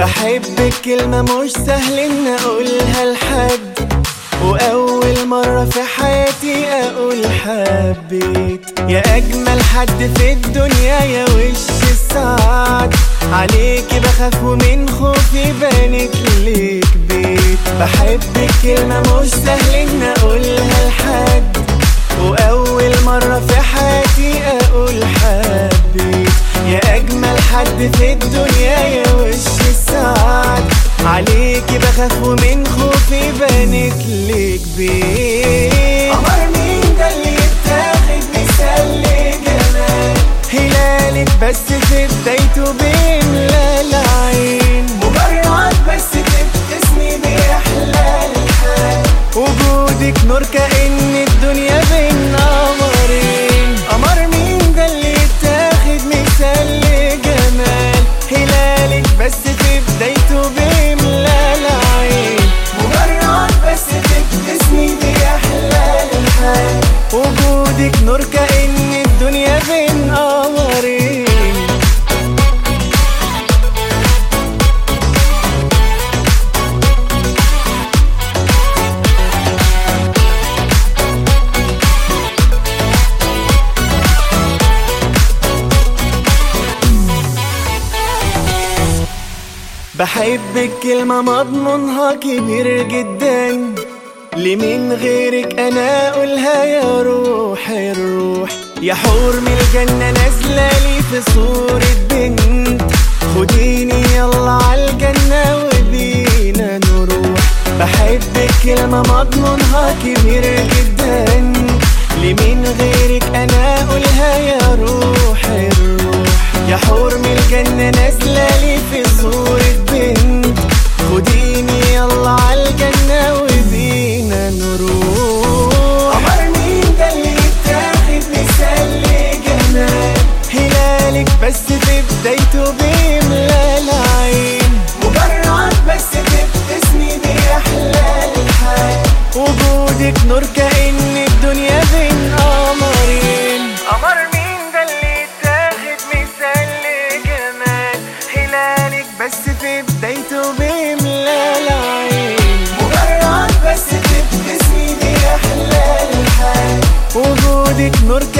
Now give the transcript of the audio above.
بحبك كلمة مش سهل ان اقولها لحد، واول مرة في حياتي اقول حبيت. يا اجمل حد في الدنيا يا وش السعد، عليكي بخاف ومن خوفي بانت ليك بيت. بحبك كلمة مش سهل ان اقولها لحد، واول مرة في حياتي اقول حبيت. يا اجمل حد في الدنيا يا وش السعد، عليكي بخاف ومن خوفي بانت ليك بيت. قمر مين ده اللي يتاخد مثال لجمال، هلالك بس في بدايته بيملى العين. مجرد بس تبتسمي بيحلى الحال، وجودك نور كأن الدنيا بين قمرين. قمر مين ده اللي يتاخد مثال لجمال، هلالك بس في بدايته بيملى العين. مجرد بس تبتسمي بيحلى الحال، وجودك نور كأن الدنيا بين قمرين. بحبك كلمة مضمونها كبير جدا، لمين غيرك انا اقولها يا روح الروح. يا حور من الجنة نازلة لي في صورة بنت، خديني يلا عالجنة وبينا نروح. بحبك كلمة مضمونها كبير جدا، لمين غيرك انا اقولها يا روح الروح. يا حور من الجنة نازلة لي في صورة بنت، خديني يلا عالجنة وبينا نروح. قمر مين ده اللي يتاخد مثال لجمال، هلالك بس في بدايته بيملى العين. مجرد بس تبتسمي بيحلى الحال، وجودك نور كأن الدنيا بين قمرين. قمر مين ده اللي يتاخد مثال لجمال، هلالك بس في بدايته بيملى العين. مجرد بس تبتسمي بيحلى الحال، وجودك نور